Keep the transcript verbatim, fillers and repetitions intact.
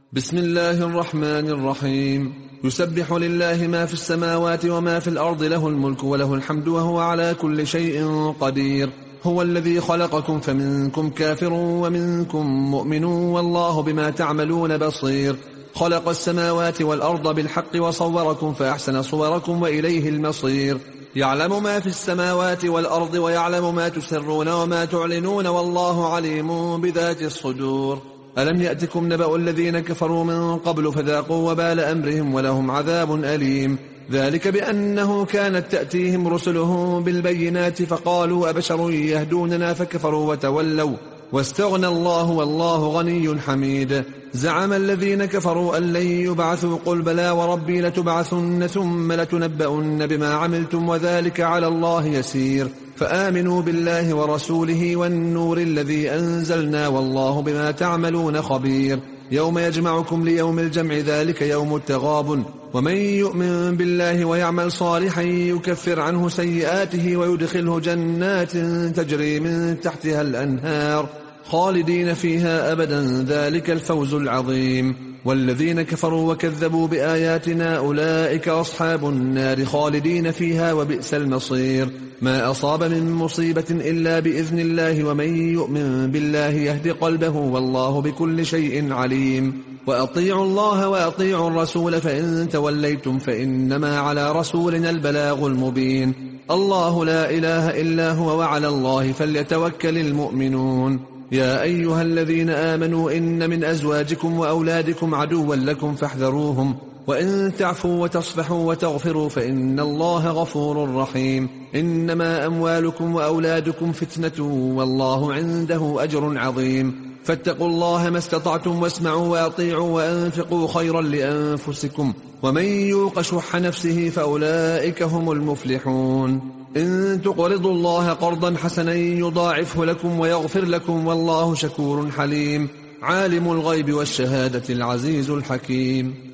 بسم الله الرحمن الرحيم. يسبح لله ما في السماوات وما في الأرض، له الملك وله الحمد وهو على كل شيء قدير. هو الذي خلقكم فمنكم كافر ومنكم مؤمن والله بما تعملون بصير. خلق السماوات والأرض بالحق وصوركم فأحسن صوركم وإليه المصير. يعلم ما في السماوات والأرض ويعلم ما تسرون وما تعلنون والله عليم بذات الصدور. ألم يأتكم نبأ الذين كفروا من قبل فذاقوا وبال أمرهم ولهم عذاب أليم. ذلك بأنه كانت تأتيهم رسلهم بالبينات فقالوا أبشر يهدوننا فكفروا وتولوا واستغنى الله والله غني حميد. زعم الذين كفروا أن لن يبعثوا قل بلى وربي لتبعثن ثم لتنبؤن بما عملتم وذلك على الله يسير. فآمنوا بالله ورسوله والنور الذي أنزلنا والله بما تعملون خبير. يوم يجمعكم ليوم الجمع ذلك يوم التغابن. ومن يؤمن بالله ويعمل صالحا يكفر عنه سيئاته ويدخله جنات تجري من تحتها الأنهار خالدين فيها أبدا ذلك الفوز العظيم. والذين كفروا وكذبوا بآياتنا أولئك أصحاب النار خالدين فيها وبئس المصير. ما أصاب من مصيبة إلا بإذن الله ومن يؤمن بالله يهد قلبه والله بكل شيء عليم. وأطيعوا الله وأطيعوا الرسول فإن توليتم فإنما على رسولنا البلاغ المبين. الله لا إله إلا هو وعلى الله فليتوكل المؤمنون. يا أيها الذين آمنوا إن من أزواجكم وأولادكم عدوا لكم فاحذروهم وإن تعفوا وتصفحوا وتغفروا فإن الله غفور رحيم. إنما أموالكم وأولادكم فتنة والله عنده أجر عظيم. فاتقوا الله ما استطعتم واسمعوا وأطيعوا وأنفقوا خيرا لأنفسكم ومن يوق شح نفسه فأولئك هم المفلحون. إن تقرضوا الله قرضا حسنا يضاعفه لكم ويغفر لكم والله شكور حليم. عالم الغيب والشهادة العزيز الحكيم.